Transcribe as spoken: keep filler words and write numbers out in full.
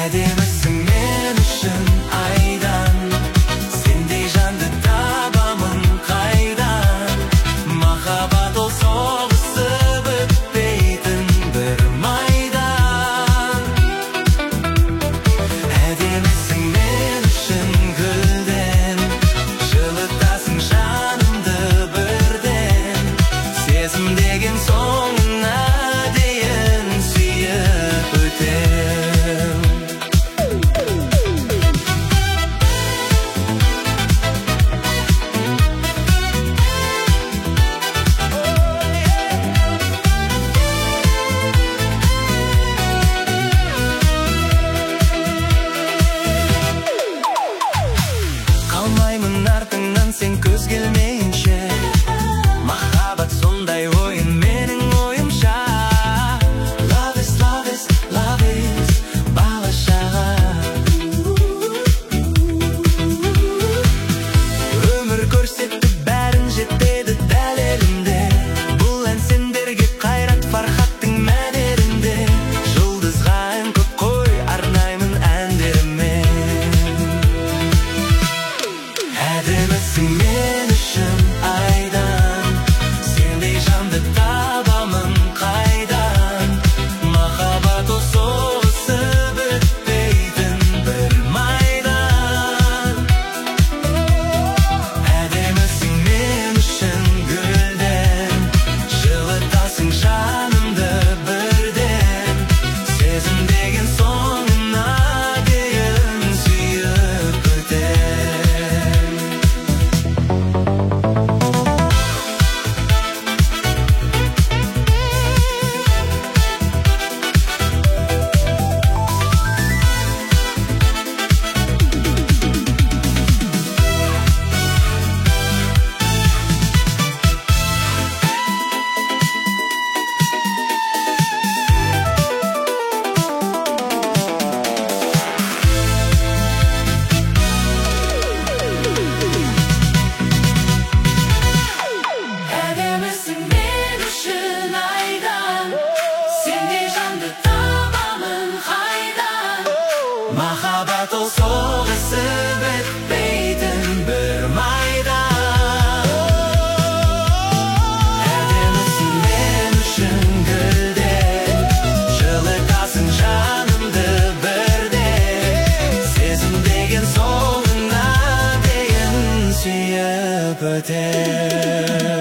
Әдемісің мен үшін айдан, сендей жанды табамын қайдан. Махаббат ол соғысып өтпейтін бір майдан. Әдемісің мен үшін гүлден, жылытасың жанымды бірден. Сезім деген соңына дейін сүйіп өтем. Қалмаймын артыңнан сен көз келмейінше, махаббат сондай ойын менің ойымша. Love is, love is, love is бала-шаға. Өмір көрсетті бәрін жетеді дәлелінде. Бұл ән сендерге қайрат фархаттың мәнерінде. Жұлдызға ән көп қой арнаймын әндерімен. Әдемісің мен үшін айдан, сендей жанды табамын қайдан. Махаббат ол соғысып өтпейтін бір майдан. Әдемісің мен үшін гүлден, жылытасың жанымды бірден. Сезім деген соңына дейін сүйіп өтем. Әдемісің мен үшін айдан, сендей жанды табамын қайдан. Махаббат ол соғысып өтпейтін бір майдан. Әдемісің мен үшін гүлден, жылытасың жанымды бірден. Сезім деген соңына дейін сүйіп өтем.